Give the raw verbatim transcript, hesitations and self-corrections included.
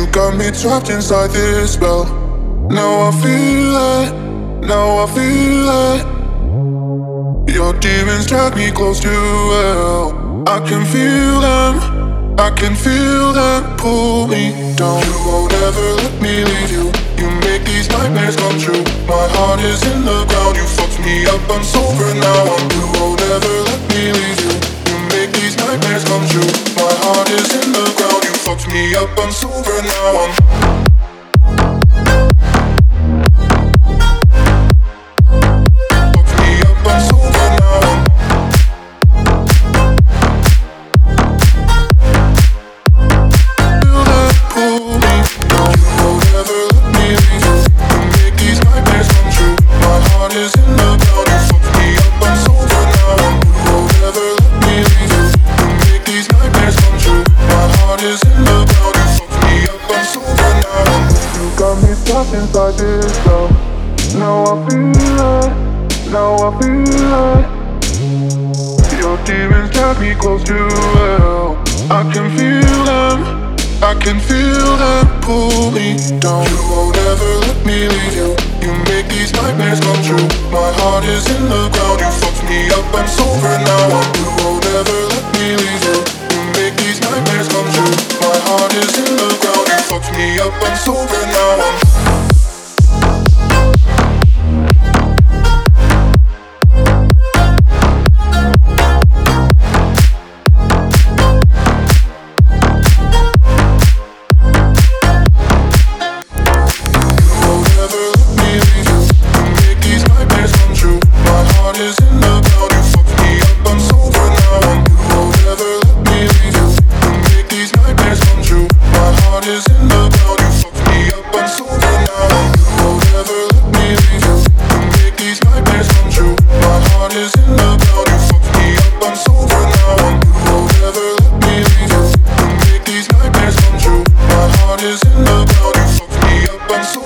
You got me trapped inside this spell. Now I feel it, now I feel it. Your demons drag me close to hell. I can feel them, I can feel them pull me down. You won't ever let me leave you. You make these nightmares come true. My heart is in the ground. You fucked me up, I'm sober now. I'm You won't ever let me leave you. You make these nightmares come true. My heart is in the ground. You fucked me up, I'm sober now. I'm inside this spell. Now I feel it, now I feel it. Your demons drag me close to hell. I can feel them, I can feel them pull me down. You won't ever let me leave you. You make these nightmares come true. My heart is in the ground. You fucked me up, I'm sober now. You won't ever let me leave you. You make these nightmares come true. My heart is in the ground. You fucked me up, I'm sober now. I'm I'm so